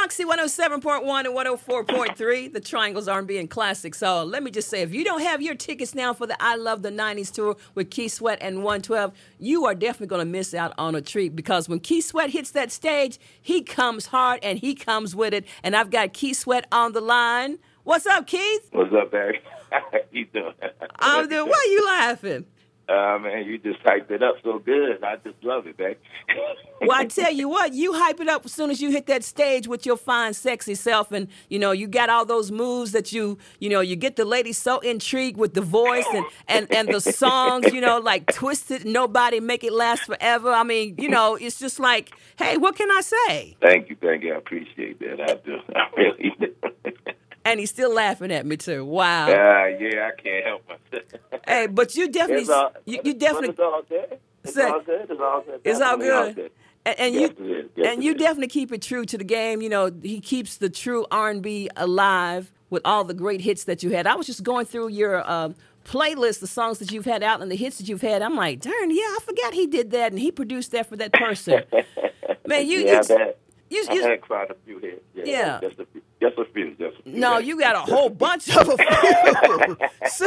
Foxy 107.1 and 104.3, the Triangles R&B and Classic. So let me just say, if you don't have your tickets now for the I Love the 90s tour with Keith Sweat and 112, you are definitely going to miss out on a treat, because when Keith Sweat hits that stage, he comes hard and he comes with it. And I've got Keith Sweat on the line. What's up, Keith? What's up, Barry? How you doing? I'm doing. Why are you laughing? Man, you just hyped it up so good. I just love it, man. Well, I tell you what, you hype it up as soon as you hit that stage with your fine, sexy self, and you got all those moves that you get the ladies so intrigued with the voice and the songs, like Twisted, Nobody, Make It Last Forever. I mean, it's just like, hey, what can I say? Thank you. I appreciate that. I do. I really do. And he's still laughing at me too. Wow. Yeah, I can't help myself. Hey, but you definitely, It's all good. It's all good. It's all good. And yes, you definitely keep it true to the game. He keeps the true R&B alive with all the great hits that you had. I was just going through your playlist, the songs that you've had out and the hits that you've had. I'm like, darn, yeah, I forgot he did that and he produced that for that person. Man, I've had quite a few hits. Yeah. Just a few. No, you got a whole bunch of them.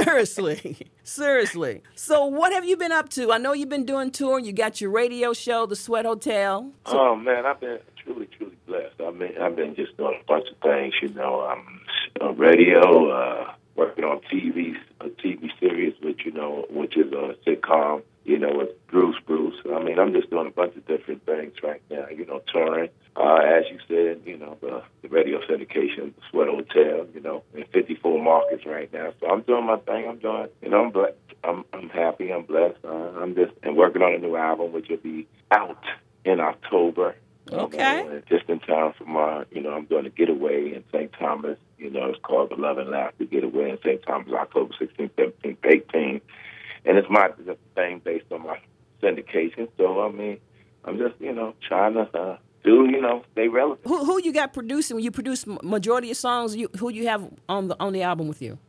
Seriously. So what have you been up to? I know you've been doing tour. You got your radio show, The Sweat Hotel. Oh, man, I've been truly blessed. I've been just doing a bunch of things, on radio, working on a TV series, which is a sitcom, with Bruce. I mean, I'm just doing a bunch of different things right now, touring. As you said, the radio syndication, the Sweat Hotel, in 54 markets right now. So I'm doing my thing. I'm doing, I'm blessed. I'm happy. I'm blessed. I'm just working on a new album, which will be out in October. Okay. Just in time for my, I'm doing a getaway in St. Thomas. It's called the Love and Laughter Getaway in St. Thomas, October 16th, 17th, 18th. And it's my thing based on my syndication. So, I mean, I'm just, trying to stay relevant. Who you got producing? When you produce majority of songs, who you have on the album with you?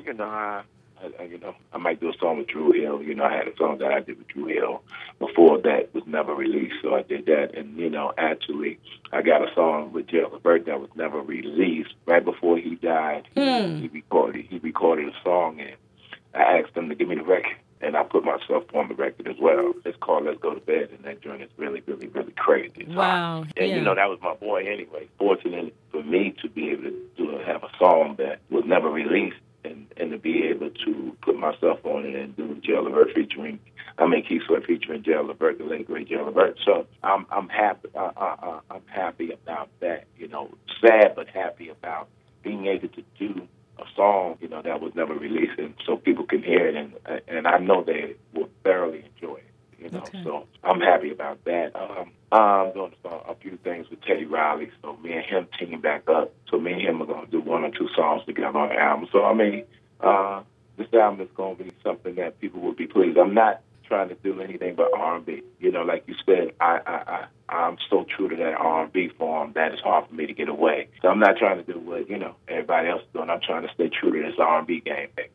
I might do a song with Drew Hill. I had a song that I did with Drew Hill before that was never released, so I did that. And, actually, I got a song with Gerald Levert that was never released. Right before he died, he recorded a song, and I asked him to give me the record, and I put myself on the record as well. It's called Let's Go to Bed, and that joint is really, really, really crazy. It's wow. Hot. And, that was my boy anyway. Fortunate for me to be able to have a song that was never released, and to be able to put myself on it and do Gerald Levert Keith Sweat featuring Gerald Levert, the late great Gerald Levert. So I'm happy. I'm happy about that. Sad but happy about being able to do a song, that was never released, and so people can hear it, and I know they will thoroughly enjoy it. Okay. So I'm happy about that. I'm doing a few things with Teddy Riley, so me and him team back up. So me and him are going to do one or two songs together on the album. So, I mean, this album is going to be something that people will be pleased. I'm not trying to do anything but R&B. Like you said, I'm so true to that R&B form that it's hard for me to get away. So I'm not trying to do what, everybody else is doing. I'm trying to stay true to this R&B game, baby.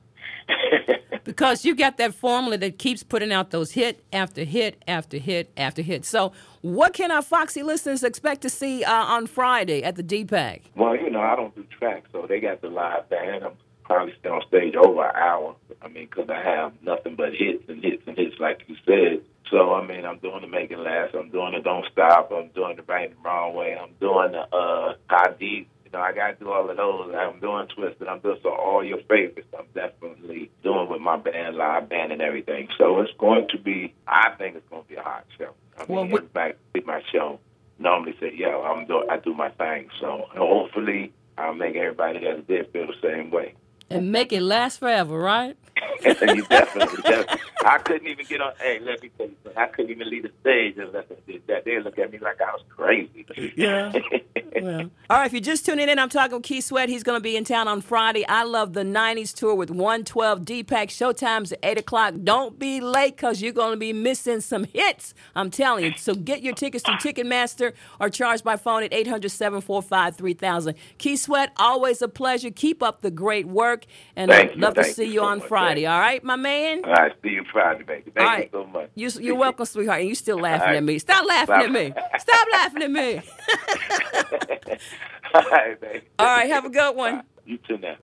Because you got that formula that keeps putting out those hit after hit after hit after hit. So what can our Foxy listeners expect to see on Friday at the DPAC? Well, I don't do tracks, so they got the live band. I'm probably stay on stage over an hour. I mean, because I have nothing but hits and hits and hits, like you said. So, I mean, I'm doing the Make It Last. I'm doing the Don't Stop. I'm doing the Right and Wrong Way. I'm doing the ID. I got to do all of those. I'm doing Twisted. I'm doing all your favorites. I'm definitely doing with my band, live band, and everything. So it's going to be, I think it's going to be a hot show. I mean, everybody see my show normally say, I do my thing. So hopefully I'll make everybody that's there feel the same way. And make it last forever, right? You definitely. I couldn't even get on. Hey, let me tell you something. I couldn't even leave the stage unless I did that. They look at me like I was crazy. Yeah. Well. All right, if you're just tuning in, I'm talking with Keith Sweat. He's going to be in town on Friday. I Love the 90s tour with 112 DPAC. Showtime's at 8 o'clock. Don't be late because you're going to be missing some hits. I'm telling you. So get your tickets through Ticketmaster or charge by phone at 800-745-3000. Keith Sweat, always a pleasure. Keep up the great work. And I'd love to see you on Friday. All right, my man? All right, see you Friday, baby. Thank you so much. You're welcome, sweetheart. And you still laughing at me. Stop laughing at me. Stop laughing at me. All right, baby. All right, have a good one. You too now.